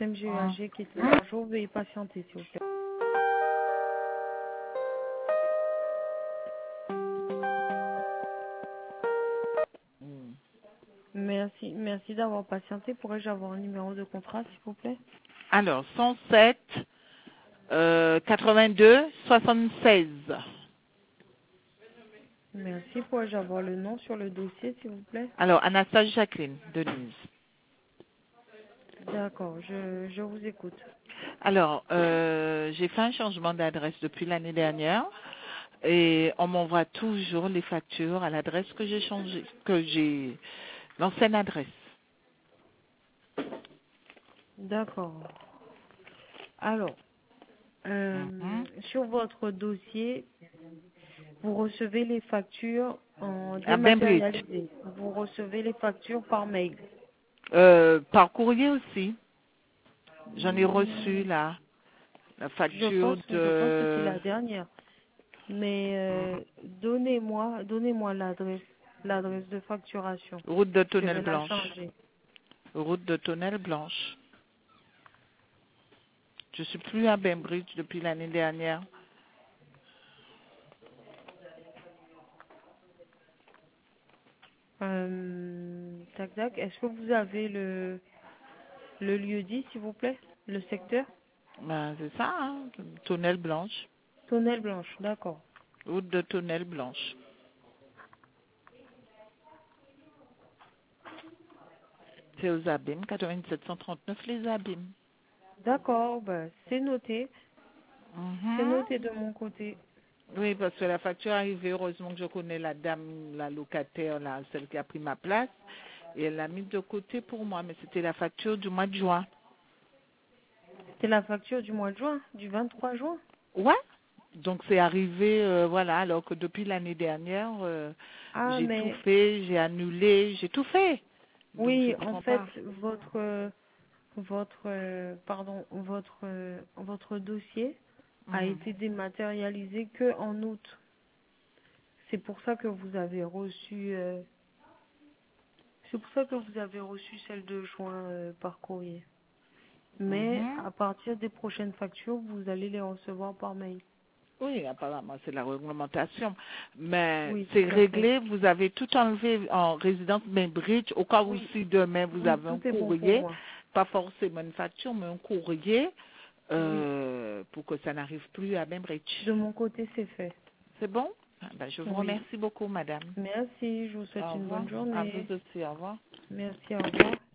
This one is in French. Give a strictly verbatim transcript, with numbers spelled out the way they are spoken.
M G E A G qui est à jour. Veuillez patienter, s'il vous plaît. Hmm. Merci, merci d'avoir patienté. Pourrais-je avoir un numéro de contrat, s'il vous plaît? Alors, cent sept, euh, quatre-vingt-deux, soixante-seize. Merci. Pourrais-je avoir le nom sur le dossier, s'il vous plaît? Alors, Anastasie Jacqueline, Denise. D'accord, je, je vous écoute. Alors, euh, j'ai fait un changement d'adresse depuis l'année dernière et on m'envoie toujours les factures à l'adresse que j'ai changée, que j'ai, l'ancienne adresse. D'accord. Alors, euh, Mhm. sur votre dossier, vous recevez les factures en À Bainbridge. dématérialisé. Vous recevez les factures par mail. Euh, par courrier aussi. J'en ai Hmm, reçu là, la Je pense, facture je pense que c'est de la dernière. Mais euh, donnez-moi, donnez-moi l'adresse, l'adresse de facturation. route de Je Tonnelle vais la Blanche. changer. Route de Tonnelle Blanche. Je suis plus à Bainbridge depuis l'année dernière. Euh, tac tac. Est-ce que vous avez le le lieu dit, s'il vous plaît, le secteur? Ben, c'est ça, hein, Tonnelle Blanche. Tonnelle Blanche, d'accord. Route de Tonnelle Blanche. C'est aux Abîmes, quatre-vingt-sept cent trente-neuf les Abîmes. D'accord, bah, c'est noté. C'est Mhm. noté de mon côté. Oui, parce que la facture est arrivée, heureusement que je connais la dame, la locataire, là, celle qui a pris ma place, et elle l'a mise de côté pour moi, mais c'était la facture du mois de juin. C'est la facture du mois de juin, du vingt-trois juin. Ouais. Donc c'est arrivé, euh, voilà, alors que depuis l'année dernière, euh, Ah, j'ai tout mais fait, j'ai annulé, j'ai tout fait. Donc je oui, en comprends fait, pas. votre, euh, votre, euh, pardon, votre, euh, votre dossier a Mhm. été dématérialisé que en août. C'est pour ça que vous avez reçu, euh, c'est pour ça que vous avez reçu celle de juin euh, par courrier. Mais Mhm. à partir des prochaines factures, vous allez les recevoir par mail. Oui, apparemment c'est la réglementation. Mais Oui, c'est tout à fait. réglé, vous avez tout enlevé en résidence Bainbridge, au cas où Oui, si demain vous oui, avez un tout est bon pour courrier, moi. pas forcément une facture, mais un courrier, Oui, euh, pour que ça n'arrive plus à Bainbridge. de mon côté, c'est fait. C'est bon? Ah ben, je vous Oui. remercie beaucoup, madame. Merci, je vous souhaite Au une revoir. bonne À vous journée. aussi, au revoir. Merci, au revoir.